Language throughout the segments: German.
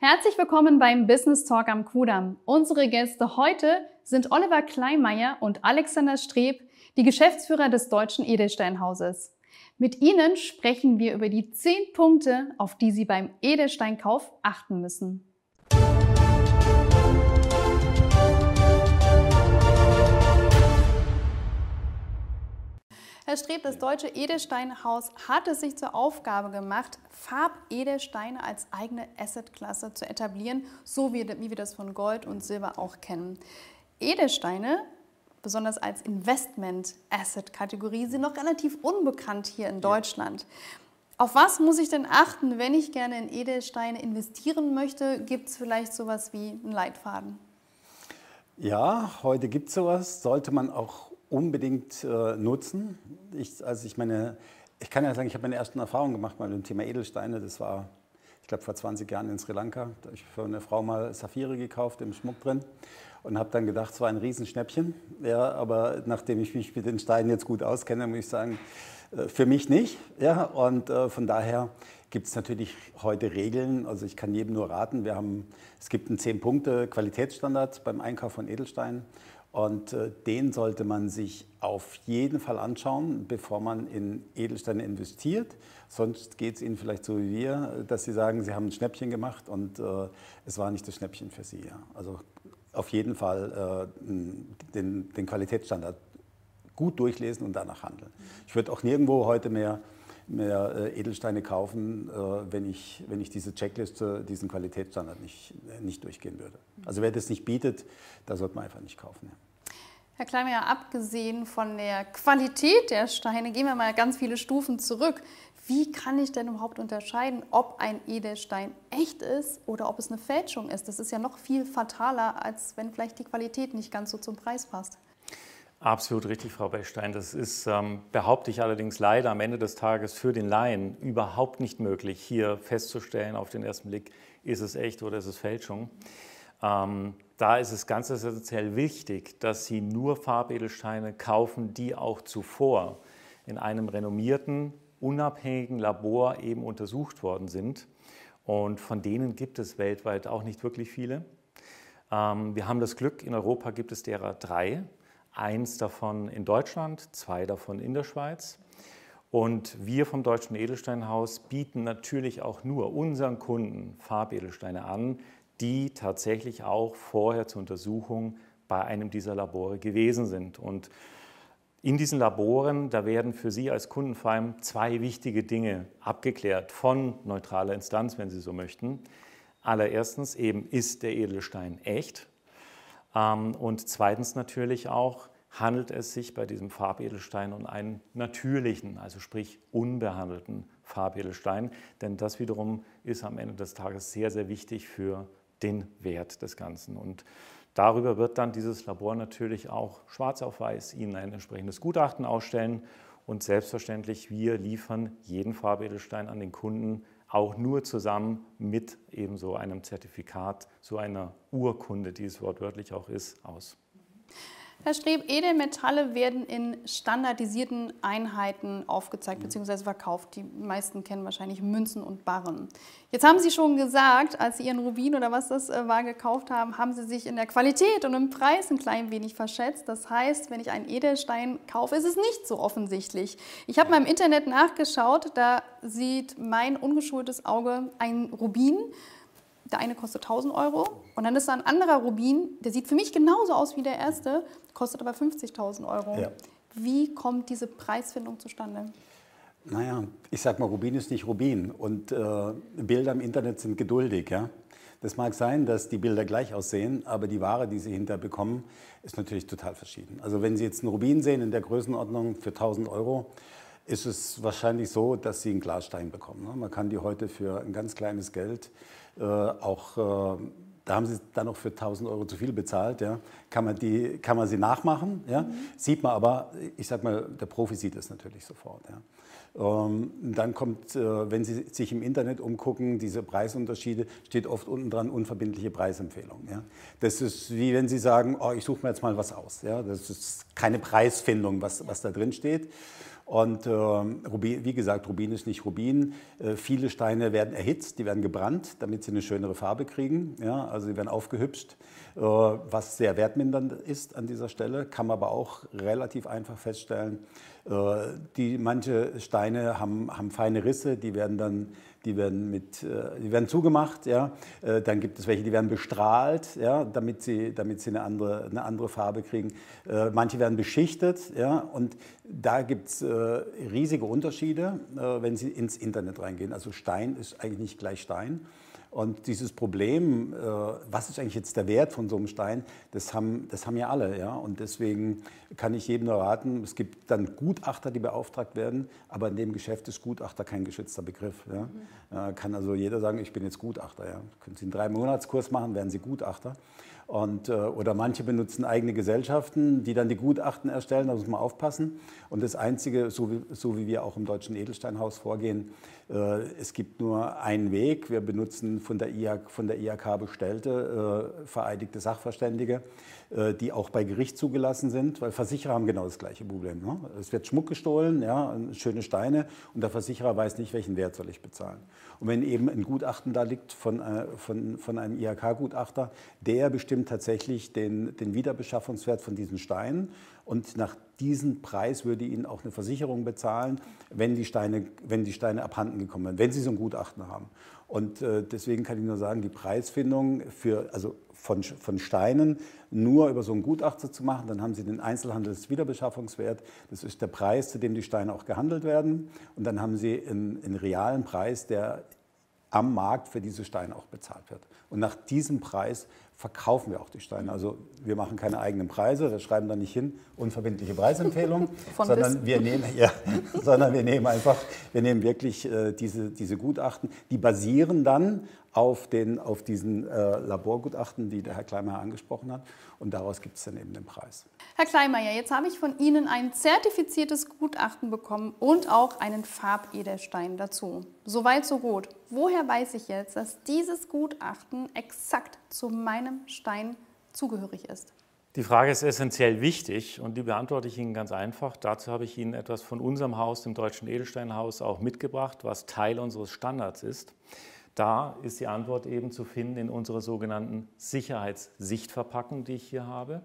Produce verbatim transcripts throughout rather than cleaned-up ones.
Herzlich willkommen beim Business Talk am Kudamm. Unsere Gäste heute sind Oliver Kleinmeier und Alexander Streb, die Geschäftsführer des Deutschen Edelsteinhauses. Mit ihnen sprechen wir über die zehn Punkte, auf die Sie beim Edelsteinkauf achten müssen. Herr Streb, das Deutsche Edelsteinhaus hat es sich zur Aufgabe gemacht, Farbedelsteine als eigene Assetklasse zu etablieren, so wie wir das von Gold und Silber auch kennen. Edelsteine, besonders als Investment-Asset-Kategorie, sind noch relativ unbekannt hier in Deutschland. Auf was muss ich denn achten, wenn ich gerne in Edelsteine investieren möchte? Gibt es vielleicht sowas wie einen Leitfaden? Ja, heute gibt es sowas, sollte man auch unbedingt äh, nutzen. Ich, also ich, meine, ich kann ja sagen, ich habe meine ersten Erfahrungen gemacht mit dem Thema Edelsteine. Das war, ich glaube, vor zwanzig Jahren in Sri Lanka. Da habe ich für eine Frau mal Saphire gekauft, im Schmuck drin. Und habe dann gedacht, es war ein Riesenschnäppchen. Ja, aber nachdem ich mich mit den Steinen jetzt gut auskenne, muss ich sagen, äh, für mich nicht. Ja, und äh, von daher gibt es natürlich heute Regeln. Also ich kann jedem nur raten, wir haben, es gibt einen zehn Punkte Qualitätsstandard beim Einkauf von Edelsteinen. Und äh, den sollte man sich auf jeden Fall anschauen, bevor man in Edelsteine investiert. Sonst geht es Ihnen vielleicht so wie wir, dass Sie sagen, Sie haben ein Schnäppchen gemacht und äh, es war nicht das Schnäppchen für Sie. Ja. Also auf jeden Fall äh, den, den Qualitätsstandard gut durchlesen und danach handeln. Ich würde auch nirgendwo heute mehr, mehr äh, Edelsteine kaufen, äh, wenn, ich, wenn ich diese Checkliste, diesen Qualitätsstandard nicht, äh, nicht durchgehen würde. Also wer das nicht bietet, da sollte man einfach nicht kaufen. Ja. Herr Kleinmeier, abgesehen von der Qualität der Steine, gehen wir mal ganz viele Stufen zurück. Wie kann ich denn überhaupt unterscheiden, ob ein Edelstein echt ist oder ob es eine Fälschung ist? Das ist ja noch viel fataler, als wenn vielleicht die Qualität nicht ganz so zum Preis passt. Absolut richtig, Frau Bechstein. Das ist, ähm, behaupte ich allerdings leider am Ende des Tages für den Laien überhaupt nicht möglich, hier festzustellen auf den ersten Blick, ist es echt oder ist es Fälschung. Ähm, da ist es ganz essentiell wichtig, dass Sie nur Farbedelsteine kaufen, die auch zuvor in einem renommierten, unabhängigen Labor eben untersucht worden sind. Und von denen gibt es weltweit auch nicht wirklich viele. Ähm, wir haben das Glück, in Europa gibt es derer drei. Eins davon in Deutschland, zwei davon in der Schweiz. Und wir vom Deutschen Edelsteinhaus bieten natürlich auch nur unseren Kunden Farbedelsteine an, die tatsächlich auch vorher zur Untersuchung bei einem dieser Labore gewesen sind. Und in diesen Laboren, da werden für Sie als Kunden vor allem zwei wichtige Dinge abgeklärt, von neutraler Instanz, wenn Sie so möchten. Allererstens eben, ist der Edelstein echt? Und zweitens natürlich auch, handelt es sich bei diesem Farbedelstein um einen natürlichen, also sprich unbehandelten Farbedelstein. Denn das wiederum ist am Ende des Tages sehr, sehr wichtig für den Wert des Ganzen. Und darüber wird dann dieses Labor natürlich auch schwarz auf weiß Ihnen ein entsprechendes Gutachten ausstellen. Und selbstverständlich, wir liefern jeden Farbedelstein an den Kunden auch nur zusammen mit ebenso einem Zertifikat, so einer Urkunde, die es wortwörtlich auch ist, aus. Herr Streb, Edelmetalle werden in standardisierten Einheiten aufgezeigt bzw. verkauft. Die meisten kennen wahrscheinlich Münzen und Barren. Jetzt haben Sie schon gesagt, als Sie Ihren Rubin oder was das war gekauft haben, haben Sie sich in der Qualität und im Preis ein klein wenig verschätzt. Das heißt, wenn ich einen Edelstein kaufe, ist es nicht so offensichtlich. Ich habe mal im Internet nachgeschaut, da sieht mein ungeschultes Auge einen Rubin. Der eine kostet tausend Euro und dann ist da ein anderer Rubin, der sieht für mich genauso aus wie der erste, kostet aber fünfzigtausend Euro. Ja. Wie kommt diese Preisfindung zustande? Naja, ich sag mal, Rubin ist nicht Rubin und äh, Bilder im Internet sind geduldig. Ja? Das mag sein, dass die Bilder gleich aussehen, aber die Ware, die Sie hinterher bekommen, ist natürlich total verschieden. Also wenn Sie jetzt einen Rubin sehen in der Größenordnung für tausend Euro, ist es wahrscheinlich so, dass Sie einen Glasstein bekommen. Ne? Man kann die heute für ein ganz kleines Geld Äh, auch, äh, da haben Sie dann noch für tausend Euro zu viel bezahlt, ja, kann man, die, kann man sie nachmachen, ja, mhm. Sieht man aber, ich sag mal, der Profi sieht das natürlich sofort. Ja. Ähm, dann kommt, äh, wenn Sie sich im Internet umgucken, diese Preisunterschiede, steht oft unten dran unverbindliche Preisempfehlung. Ja. Das ist wie wenn Sie sagen, oh, ich suche mir jetzt mal was aus. Ja. Das ist keine Preisfindung, was, was da drin steht. Und äh, Rubin, wie gesagt, Rubin ist nicht Rubin. Äh, viele Steine werden erhitzt, die werden gebrannt, damit sie eine schönere Farbe kriegen. Ja, also sie werden aufgehübscht, äh, was sehr wertmindernd ist an dieser Stelle, kann man aber auch relativ einfach feststellen. Äh, die, manche Steine haben, haben feine Risse, die werden dann Die werden, mit, die werden zugemacht, ja. Dann gibt es welche, die werden bestrahlt, ja, damit sie, damit sie eine, andere, eine andere Farbe kriegen. Manche werden beschichtet, ja, und da gibt es riesige Unterschiede, wenn Sie ins Internet reingehen. Also Stein ist eigentlich nicht gleich Stein. Und dieses Problem, was ist eigentlich jetzt der Wert von so einem Stein, das haben, das haben ja alle. Ja? Und deswegen kann ich jedem nur raten, es gibt dann Gutachter, die beauftragt werden, aber in dem Geschäft ist Gutachter kein geschützter Begriff. Ja? Mhm. Kann also jeder sagen, ich bin jetzt Gutachter. Ja? Können Sie einen Drei-Monats-Kurs machen, werden Sie Gutachter. Und, oder manche benutzen eigene Gesellschaften, die dann die Gutachten erstellen, da muss man aufpassen. Und das Einzige, so wie, so wie wir auch im Deutschen Edelsteinhaus vorgehen, äh, es gibt nur einen Weg. Wir benutzen von der I H K, von der I H K bestellte, äh, vereidigte Sachverständige, äh, die auch bei Gericht zugelassen sind, weil Versicherer haben genau das gleiche Problem. Ne? Es wird Schmuck gestohlen, ja, schöne Steine, und der Versicherer weiß nicht, welchen Wert soll ich bezahlen. Und wenn eben ein Gutachten da liegt von, äh, von, von einem I H K-Gutachter, der bestimmt tatsächlich den, den Wiederbeschaffungswert von diesen Steinen, und nach diesem Preis würde Ihnen auch eine Versicherung bezahlen, wenn die Steine, wenn die Steine abhanden gekommen wären, wenn Sie so ein Gutachten haben. Und äh, deswegen kann ich nur sagen, die Preisfindung für, also von, von Steinen nur über so einen Gutachter zu machen, dann haben Sie den Einzelhandelswiederbeschaffungswert, das ist der Preis, zu dem die Steine auch gehandelt werden, und dann haben Sie einen, einen realen Preis, der am Markt für diese Steine auch bezahlt wird. Und nach diesem Preis verkaufen wir auch die Steine. Also wir machen keine eigenen Preise, wir schreiben da nicht hin unverbindliche Preisempfehlungen, sondern wir, nehmen, ja, sondern wir nehmen einfach, wir nehmen wirklich äh, diese, diese Gutachten, die basieren dann auf, den, auf diesen äh, Laborgutachten, die der Herr Kleinmeier angesprochen hat, und daraus gibt es dann eben den Preis. Herr Kleinmeier, jetzt habe ich von Ihnen ein zertifiziertes Gutachten bekommen und auch einen Farbedelstein dazu. Soweit so gut. Woher weiß ich jetzt, dass dieses Gutachten exakt zu meinem Stein zugehörig ist? Die Frage ist essentiell wichtig und die beantworte ich Ihnen ganz einfach. Dazu habe ich Ihnen etwas von unserem Haus, dem Deutschen Edelsteinhaus, auch mitgebracht, was Teil unseres Standards ist. Da ist die Antwort eben zu finden in unserer sogenannten Sicherheitssichtverpackung, die ich hier habe.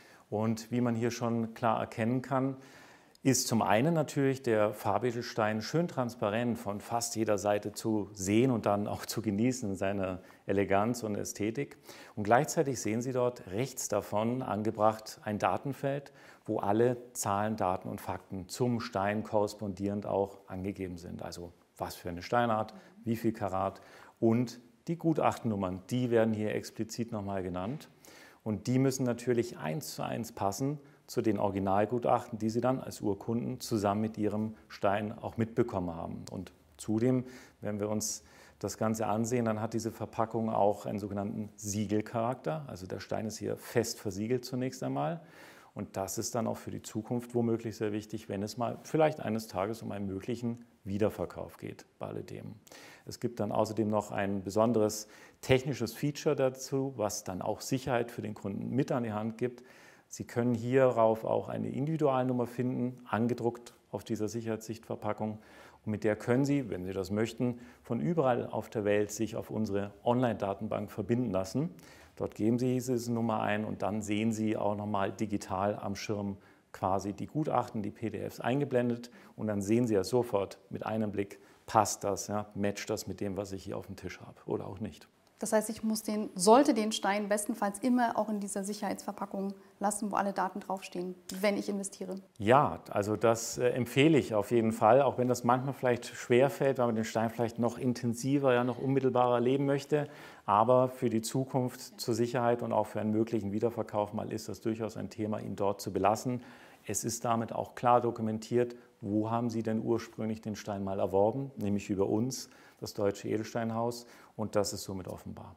Und wie man hier schon klar erkennen kann, ist zum einen natürlich der Farbedelstein schön transparent von fast jeder Seite zu sehen und dann auch zu genießen in seiner Eleganz und Ästhetik. Und gleichzeitig sehen Sie dort rechts davon angebracht ein Datenfeld, wo alle Zahlen, Daten und Fakten zum Stein korrespondierend auch angegeben sind. Also was für eine Steinart, wie viel Karat, und die Gutachtennummern, die werden hier explizit nochmal genannt. Und die müssen natürlich eins zu eins passen zu den Originalgutachten, die Sie dann als Urkunden zusammen mit Ihrem Stein auch mitbekommen haben. Und zudem, wenn wir uns das Ganze ansehen, dann hat diese Verpackung auch einen sogenannten Siegelcharakter. Also der Stein ist hier fest versiegelt zunächst einmal. Und das ist dann auch für die Zukunft womöglich sehr wichtig, wenn es mal vielleicht eines Tages um einen möglichen Wiederverkauf geht bei alledem. Es gibt dann außerdem noch ein besonderes technisches Feature dazu, was dann auch Sicherheit für den Kunden mit an die Hand gibt. Sie können hierauf auch eine Individualnummer finden, angedruckt auf dieser Sicherheitssichtverpackung. Und mit der können Sie, wenn Sie das möchten, von überall auf der Welt sich auf unsere Online-Datenbank verbinden lassen. Dort geben Sie diese Nummer ein und dann sehen Sie auch nochmal digital am Schirm quasi die Gutachten, die P D Fs eingeblendet, und dann sehen Sie ja sofort mit einem Blick, passt das, ja, matcht das mit dem, was ich hier auf dem Tisch habe oder auch nicht. Das heißt, ich muss den, sollte den Stein bestenfalls immer auch in dieser Sicherheitsverpackung lassen, wo alle Daten draufstehen, wenn ich investiere. Ja, also das äh, empfehle ich auf jeden Fall, auch wenn das manchmal vielleicht schwerfällt, weil man den Stein vielleicht noch intensiver, ja, noch unmittelbarer erleben möchte. Aber für die Zukunft zur Sicherheit und auch für einen möglichen Wiederverkauf mal ist das durchaus ein Thema, ihn dort zu belassen. Es ist damit auch klar dokumentiert, wo haben Sie denn ursprünglich den Stein mal erworben, nämlich über uns, das Deutsche Edelsteinhaus, und das ist somit offenbar.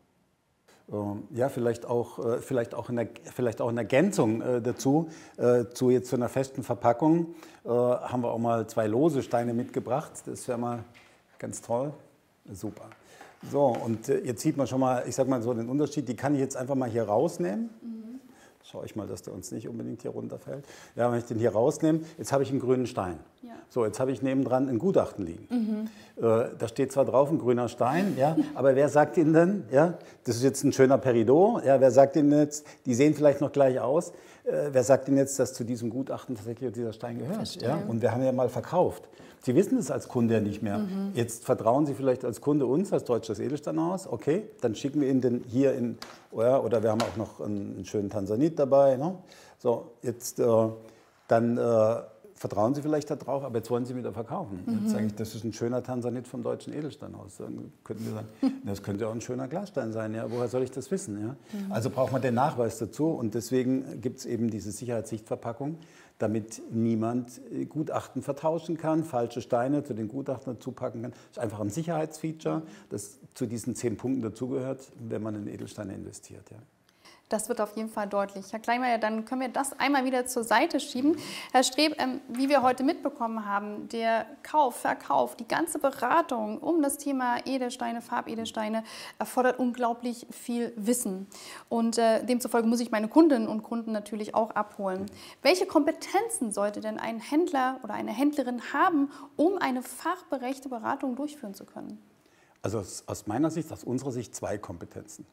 Ja, vielleicht auch, vielleicht auch, in, der, vielleicht auch in Ergänzung dazu, zu jetzt zu einer festen Verpackung, haben wir auch mal zwei lose Steine mitgebracht. Das wäre mal ganz toll. Super. So, und jetzt sieht man schon mal, ich sag mal so den Unterschied, die kann ich jetzt einfach mal hier rausnehmen. Mhm. Schaue ich mal, dass der uns nicht unbedingt hier runterfällt. Ja, wenn ich den hier rausnehme, jetzt habe ich einen grünen Stein. Ja. So, jetzt habe ich nebendran ein Gutachten liegen. Mhm. Äh, da steht zwar drauf ein grüner Stein, ja, aber wer sagt Ihnen denn, ja, das ist jetzt ein schöner Peridot, ja, wer sagt Ihnen jetzt, die sehen vielleicht noch gleich aus, äh, wer sagt Ihnen jetzt, dass zu diesem Gutachten tatsächlich dieser Stein gehört? Ja? Und wir haben ja mal verkauft. Sie wissen es als Kunde ja nicht mehr. Mhm. Jetzt vertrauen Sie vielleicht als Kunde uns, als Deutsches Edelsteinhaus. Okay, dann schicken wir Ihnen den hier in, ja, oder wir haben auch noch einen, einen schönen Tansanit dabei. Ne? So, jetzt äh, dann äh, vertrauen Sie vielleicht darauf, aber jetzt wollen Sie wieder verkaufen. Mhm. Jetzt sage ich, das ist ein schöner Tansanit vom Deutschen Edelsteinhaus. Dann könnten wir sagen, das könnte auch ein schöner Glasstein sein. Ja? Woher soll ich das wissen? Ja? Mhm. Also braucht man den Nachweis dazu und deswegen gibt es eben diese Sicherheitssichtverpackung, damit niemand Gutachten vertauschen kann, falsche Steine zu den Gutachten dazu packen kann. Das ist einfach ein Sicherheitsfeature, das zu diesen zehn Punkten dazugehört, wenn man in Edelsteine investiert. Ja. Das wird auf jeden Fall deutlich. Herr Kleinmeier, dann können wir das einmal wieder zur Seite schieben. Herr Streb, ähm, wie wir heute mitbekommen haben, der Kauf, Verkauf, die ganze Beratung um das Thema Edelsteine, Farbedelsteine erfordert unglaublich viel Wissen. Und äh, demzufolge muss ich meine Kundinnen und Kunden natürlich auch abholen. Welche Kompetenzen sollte denn ein Händler oder eine Händlerin haben, um eine fachberechte Beratung durchführen zu können? Also aus, aus meiner Sicht, aus unserer Sicht zwei Kompetenzen.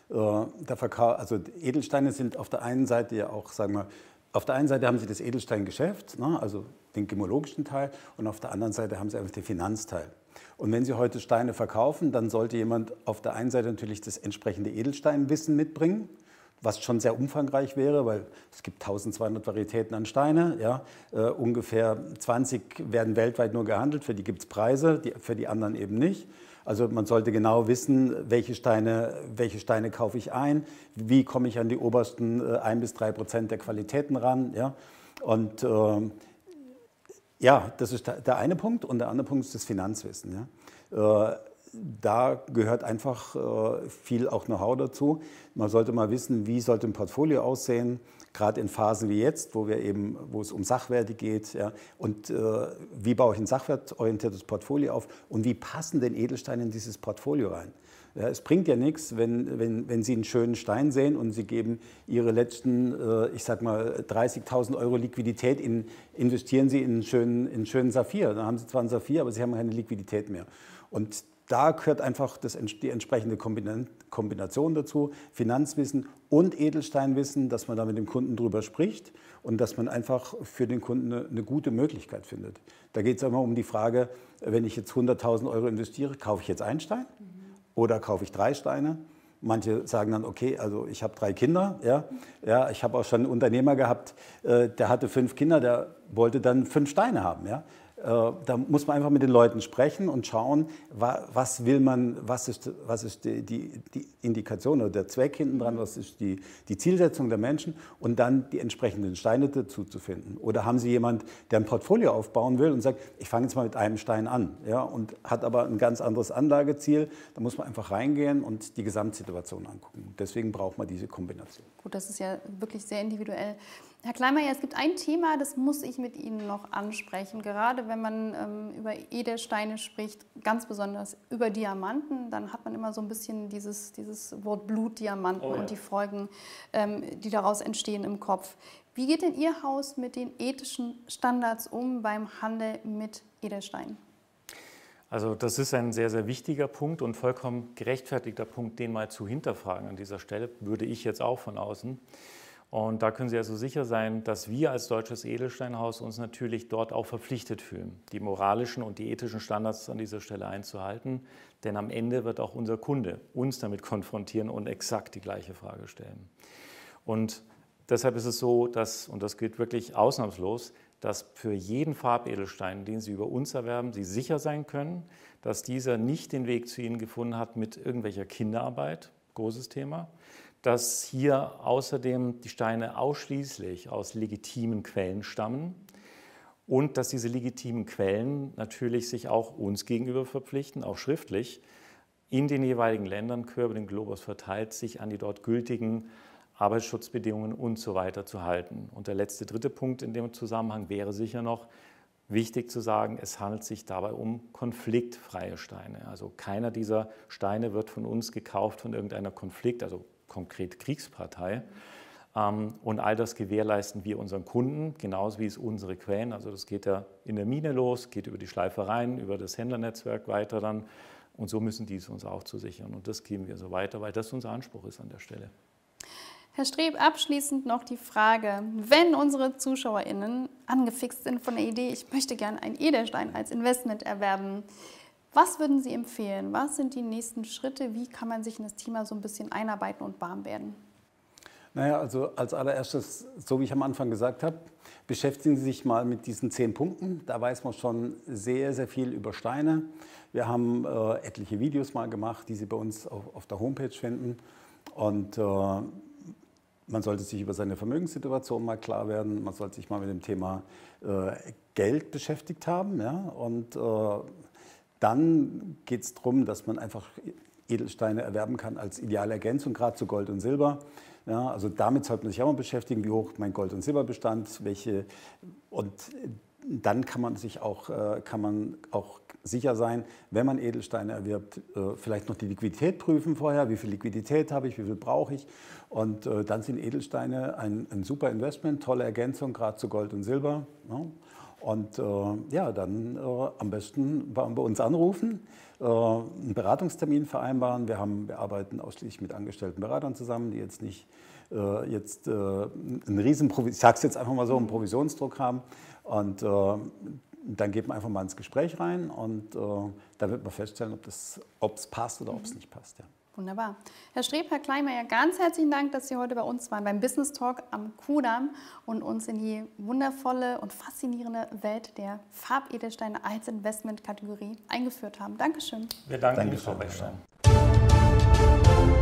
Der Verkauf, also Edelsteine sind auf der einen Seite ja auch, sagen wir, auf der einen Seite haben Sie das Edelsteingeschäft, ne, also den gemologischen Teil, und auf der anderen Seite haben Sie einfach den Finanzteil. Und wenn Sie heute Steine verkaufen, dann sollte jemand auf der einen Seite natürlich das entsprechende Edelsteinwissen mitbringen, was schon sehr umfangreich wäre, weil es gibt tausendzweihundert Varietäten an Steine, ja, äh, ungefähr zwanzig werden weltweit nur gehandelt, für die gibt es Preise, die, für die anderen eben nicht. Also man sollte genau wissen, welche Steine, welche Steine kaufe ich ein, wie komme ich an die obersten äh, ein bis drei Prozent der Qualitäten ran. Ja? Und äh, ja, das ist der, der eine Punkt. Und der andere Punkt ist das Finanzwissen. Ja? Äh, da gehört einfach äh, viel auch Know-how dazu. Man sollte mal wissen, wie sollte ein Portfolio aussehen, gerade in Phasen wie jetzt, wo wir eben, wo es um Sachwerte geht, ja, und äh, wie baue ich ein sachwertorientiertes Portfolio auf und wie passen denn Edelsteine in dieses Portfolio rein? Ja, es bringt ja nichts, wenn, wenn, wenn Sie einen schönen Stein sehen und Sie geben Ihre letzten, äh, ich sag mal, dreißigtausend Euro Liquidität, in, investieren Sie in einen, schönen, in einen schönen Saphir. Dann haben Sie zwar einen Saphir, aber Sie haben keine Liquidität mehr. Und da gehört einfach das, die entsprechende Kombination dazu, Finanzwissen und Edelsteinwissen, dass man da mit dem Kunden drüber spricht und dass man einfach für den Kunden eine, eine gute Möglichkeit findet. Da geht es immer um die Frage, wenn ich jetzt hunderttausend Euro investiere, kaufe ich jetzt einen Stein mhm. oder kaufe ich drei Steine? Manche sagen dann, okay, also ich habe drei Kinder, ja, ja, ich habe auch schon einen Unternehmer gehabt, äh, der hatte fünf Kinder, der wollte dann fünf Steine haben, ja. Da muss man einfach mit den Leuten sprechen und schauen, was will man, was ist, was ist die, die, die Indikation oder der Zweck hinten dran, was ist die, die Zielsetzung der Menschen und dann die entsprechenden Steine dazu zu finden. Oder haben Sie jemanden, der ein Portfolio aufbauen will und sagt, ich fange jetzt mal mit einem Stein an, ja, und hat aber ein ganz anderes Anlageziel, da muss man einfach reingehen und die Gesamtsituation angucken. Deswegen braucht man diese Kombination. Gut, das ist ja wirklich sehr individuell. Herr Kleinmeier, es gibt ein Thema, das muss ich mit Ihnen noch ansprechen. Gerade wenn man ähm, über Edelsteine spricht, ganz besonders über Diamanten, dann hat man immer so ein bisschen dieses, dieses Wort Blutdiamanten oh ja. und die Folgen, ähm, die daraus entstehen im Kopf. Wie geht denn Ihr Haus mit den ethischen Standards um beim Handel mit Edelsteinen? Also das ist ein sehr, sehr wichtiger Punkt und vollkommen gerechtfertigter Punkt, den mal zu hinterfragen an dieser Stelle, würde ich jetzt auch von außen. Und da können Sie also sicher sein, dass wir als Deutsches Edelsteinhaus uns natürlich dort auch verpflichtet fühlen, die moralischen und die ethischen Standards an dieser Stelle einzuhalten. Denn am Ende wird auch unser Kunde uns damit konfrontieren und exakt die gleiche Frage stellen. Und deshalb ist es so, dass, und das gilt wirklich ausnahmslos, dass für jeden Farbedelstein, den Sie über uns erwerben, Sie sicher sein können, dass dieser nicht den Weg zu Ihnen gefunden hat mit irgendwelcher Kinderarbeit, großes Thema, dass hier außerdem die Steine ausschließlich aus legitimen Quellen stammen und dass diese legitimen Quellen natürlich sich auch uns gegenüber verpflichten, auch schriftlich, in den jeweiligen Ländern, quer über den Globus verteilt, sich an die dort gültigen Arbeitsschutzbedingungen und so weiter zu halten. Und der letzte, dritte Punkt in dem Zusammenhang wäre sicher noch wichtig zu sagen, es handelt sich dabei um konfliktfreie Steine. Also keiner dieser Steine wird von uns gekauft von irgendeiner Konflikt, also konkret Kriegspartei. Und all das gewährleisten wir unseren Kunden, genauso wie es unsere Quellen. Also das geht ja in der Mine los, geht über die Schleifereien, über das Händlernetzwerk weiter dann. Und so müssen die es uns auch zusichern. Und das geben wir so weiter, weil das unser Anspruch ist an der Stelle. Herr Streb, abschließend noch die Frage, wenn unsere ZuschauerInnen angefixt sind von der Idee, ich möchte gerne einen Edelstein als Investment erwerben, was würden Sie empfehlen? Was sind die nächsten Schritte? Wie kann man sich in das Thema so ein bisschen einarbeiten und warm werden? Naja, also als allererstes, so wie ich am Anfang gesagt habe, beschäftigen Sie sich mal mit diesen zehn Punkten. Da weiß man schon sehr, sehr viel über Steine. Wir haben äh, etliche Videos mal gemacht, die Sie bei uns auf, auf der Homepage finden. Und äh, man sollte sich über seine Vermögenssituation mal klar werden. Man sollte sich mal mit dem Thema äh, Geld beschäftigt haben. Ja? Und äh, dann geht es darum, dass man einfach Edelsteine erwerben kann als ideale Ergänzung, gerade zu Gold und Silber. Ja, also damit sollte man sich auch mal beschäftigen, wie hoch mein Gold- und Silberbestand, welche, und dann kann man sich auch, kann man auch sicher sein, wenn man Edelsteine erwirbt, vielleicht noch die Liquidität prüfen vorher, wie viel Liquidität habe ich, wie viel brauche ich, und dann sind Edelsteine ein, ein super Investment, tolle Ergänzung, gerade zu Gold und Silber. Ja. Und äh, ja, dann äh, am besten bei, bei uns anrufen, äh, einen Beratungstermin vereinbaren. Wir, haben, wir arbeiten ausschließlich mit angestellten Beratern zusammen, die jetzt nicht äh, jetzt, äh, einen riesen, ich sage es jetzt einfach mal so, einen Provisionsdruck haben. Und äh, dann geht man einfach mal ins Gespräch rein und äh, da wird man feststellen, ob es passt oder ob es nicht passt. Ja. Wunderbar. Herr Streb, Herr Kleinmeier, ganz herzlichen Dank, dass Sie heute bei uns waren beim Business Talk am Kudamm und uns in die wundervolle und faszinierende Welt der Farbedelsteine als Investmentkategorie eingeführt haben. Dankeschön. Wir danken Danke, Ihnen, Frau Bechstein.